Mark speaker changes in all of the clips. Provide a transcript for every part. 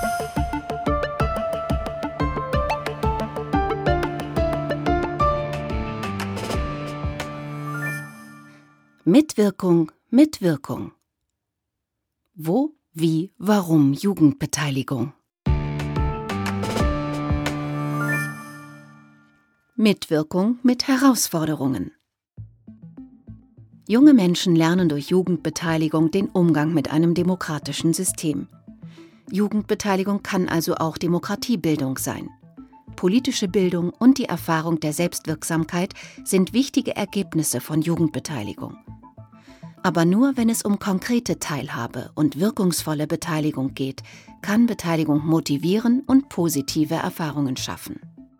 Speaker 1: Mitwirkung, Mitwirkung. Wo, wie, warum Jugendbeteiligung? Mitwirkung mit Herausforderungen. Junge Menschen lernen durch Jugendbeteiligung den Umgang mit einem demokratischen System. Jugendbeteiligung kann also auch Demokratiebildung sein. Politische Bildung und die Erfahrung der Selbstwirksamkeit sind wichtige Ergebnisse von Jugendbeteiligung. Aber nur wenn es um konkrete Teilhabe und wirkungsvolle Beteiligung geht, kann Beteiligung motivieren und positive Erfahrungen schaffen.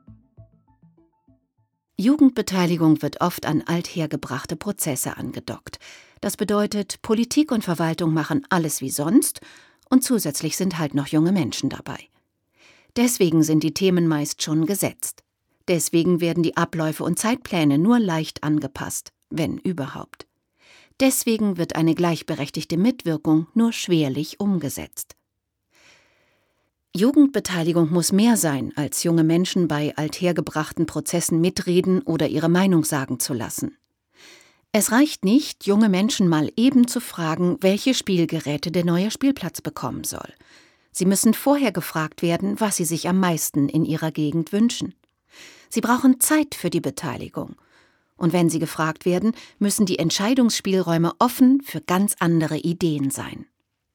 Speaker 1: Jugendbeteiligung wird oft an althergebrachte Prozesse angedockt. Das bedeutet, Politik und Verwaltung machen alles wie sonst und zusätzlich sind halt noch junge Menschen dabei. Deswegen sind die Themen meist schon gesetzt. Deswegen werden die Abläufe und Zeitpläne nur leicht angepasst, wenn überhaupt. Deswegen wird eine gleichberechtigte Mitwirkung nur schwerlich umgesetzt. Jugendbeteiligung muss mehr sein, als junge Menschen bei althergebrachten Prozessen mitreden oder ihre Meinung sagen zu lassen. Es reicht nicht, junge Menschen mal eben zu fragen, welche Spielgeräte der neue Spielplatz bekommen soll. Sie müssen vorher gefragt werden, was sie sich am meisten in ihrer Gegend wünschen. Sie brauchen Zeit für die Beteiligung. Und wenn sie gefragt werden, müssen die Entscheidungsspielräume offen für ganz andere Ideen sein.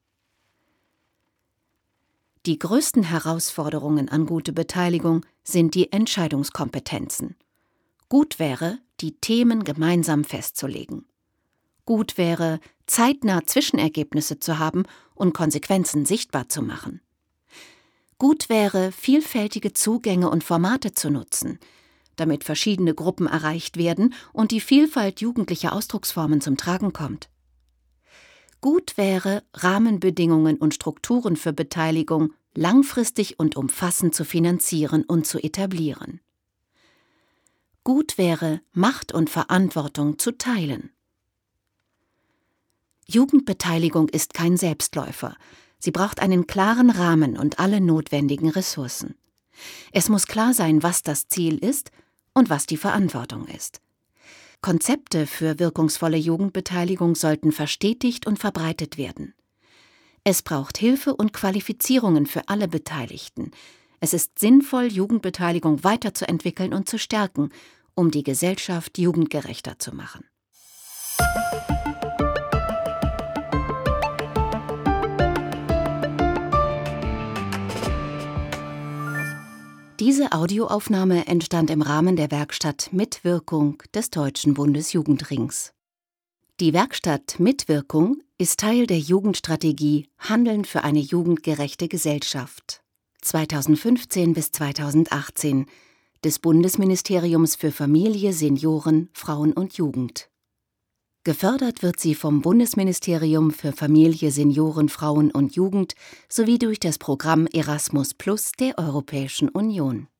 Speaker 1: Die größten Herausforderungen an gute Beteiligung sind die Entscheidungskompetenzen. Gut wäre, die Themen gemeinsam festzulegen. Gut wäre, zeitnah Zwischenergebnisse zu haben und Konsequenzen sichtbar zu machen. Gut wäre, vielfältige Zugänge und Formate zu nutzen, damit verschiedene Gruppen erreicht werden und die Vielfalt jugendlicher Ausdrucksformen zum Tragen kommt. Gut wäre, Rahmenbedingungen und Strukturen für Beteiligung langfristig und umfassend zu finanzieren und zu etablieren. Gut wäre, Macht und Verantwortung zu teilen. Jugendbeteiligung ist kein Selbstläufer. Sie braucht einen klaren Rahmen und alle notwendigen Ressourcen. Es muss klar sein, was das Ziel ist und was die Verantwortung ist. Konzepte für wirkungsvolle Jugendbeteiligung sollten verstetigt und verbreitet werden. Es braucht Hilfe und Qualifizierungen für alle Beteiligten. Es ist sinnvoll, Jugendbeteiligung weiterzuentwickeln und zu stärken, um die Gesellschaft jugendgerechter zu machen. Diese Audioaufnahme entstand im Rahmen der Werkstatt Mitwirkung des Deutschen Bundesjugendrings. Die Werkstatt Mitwirkung ist Teil der Jugendstrategie Handeln für eine jugendgerechte Gesellschaft 2015 bis 2018 des Bundesministeriums für Familie, Senioren, Frauen und Jugend. Gefördert wird sie vom Bundesministerium für Familie, Senioren, Frauen und Jugend sowie durch das Programm Erasmus+ der Europäischen Union.